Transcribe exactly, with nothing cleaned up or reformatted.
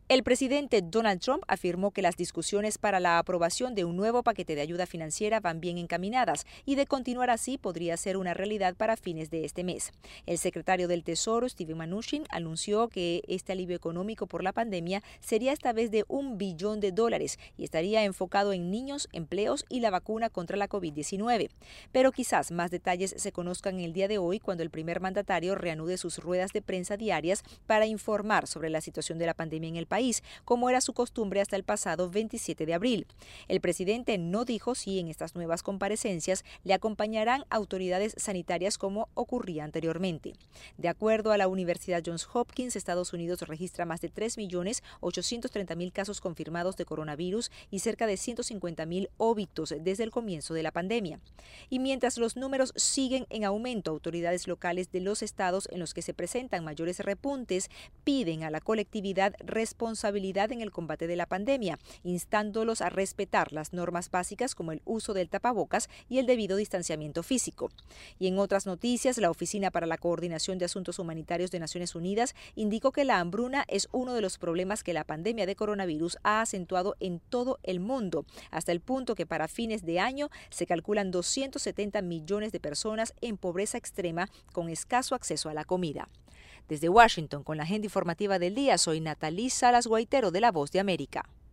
El presidente Donald Trump afirmó que las discusiones para la aprobación de un nuevo paquete de ayuda financiera van bien encaminadas y de continuar así podría ser una realidad para fines de este mes. El secretario del Tesoro, Steven Mnuchin, anunció que este alivio económico por la pandemia sería esta vez de un billón de dólares y estaría enfocado en niños, empleos y la vacuna contra la COVID diecinueve. Pero quizás más detalles se conozcan el día de hoy cuando el primer mandatario reanude sus ruedas de prensa diarias para informar sobre la situación de la pandemia en el país. país, como era su costumbre hasta el pasado veintisiete de abril. El presidente no dijo si en estas nuevas comparecencias le acompañarán autoridades sanitarias como ocurría anteriormente. De acuerdo a la Universidad Johns Hopkins, Estados Unidos registra más de tres millones ochocientos treinta mil casos confirmados de coronavirus y cerca de ciento cincuenta mil óbitos desde el comienzo de la pandemia. Y mientras los números siguen en aumento, autoridades locales de los estados en los que se presentan mayores repuntes piden a la colectividad responsabilidad responsabilidad en el combate de la pandemia, instándolos a respetar las normas básicas como el uso del tapabocas y el debido distanciamiento físico. Y en otras noticias, la Oficina para la Coordinación de Asuntos Humanitarios de Naciones Unidas indicó que la hambruna es uno de los problemas que la pandemia de coronavirus ha acentuado en todo el mundo, hasta el punto que para fines de año se calculan doscientos setenta millones de personas en pobreza extrema con escaso acceso a la comida. Desde Washington, con la agenda informativa del día, soy Natalí Salas Guaitero de La Voz de América.